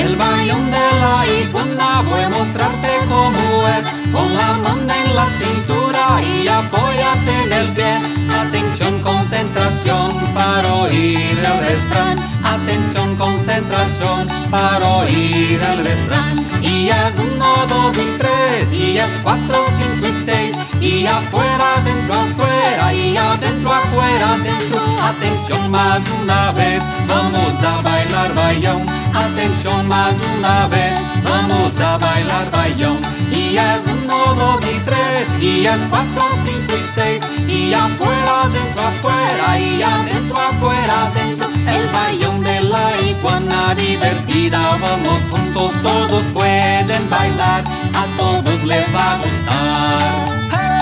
El bayón de la iguana, voy a mostrarte cómo es. Pon la mano en la cintura y apóyate en el pie. Atención, concentración para oír el refrán. Atención, concentración para oír el refrán. Y es 1, 2 y 3, y es 4, 5 y 6. Y afuera, dentro, afuera, y adentro, afuera, dentro. Atención, más una vez, vamos a bailar bayón. Atención, más una vez, vamos a bailar bayón. Y es 1, 2 y 3, y es 4, 5 y 6. Y afuera, dentro, afuera, y adentro, afuera, dentro. El bayón de la iguana divertida, vamos juntos, todos pueden bailar, a todos les va a gustar.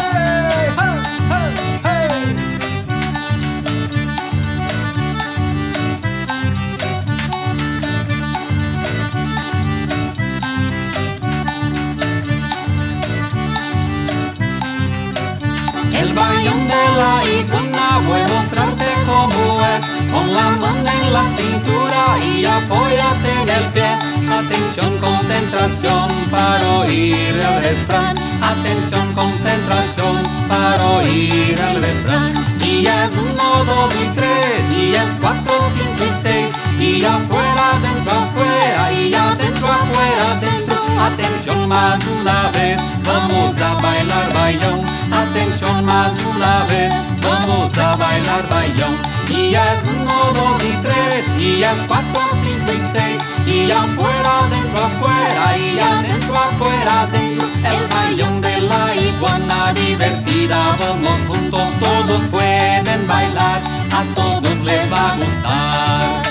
El bayón de la iguana, voy a mostrarte cómo es. Pon la mano en la cintura y apóyate en el pie. Atención, concentración para oír el refrán. Atención, concentración para oír el refrán. Y es 1, 2 y 3, y es 4, 5 y 6. Y afuera, dentro, afuera, y adentro, afuera, dentro. Atención, más una vez, vamos a bailar bayón. Atención, más una vez, vamos a bailar bayón. Y es 1, 2 y 3, y es 4, 5 y 6. Y afuera, dentro, afuera, y adentro, afuera, dentro. El bayón de la iguana divertida, vamos juntos, todos pueden bailar, a todos les va a gustar.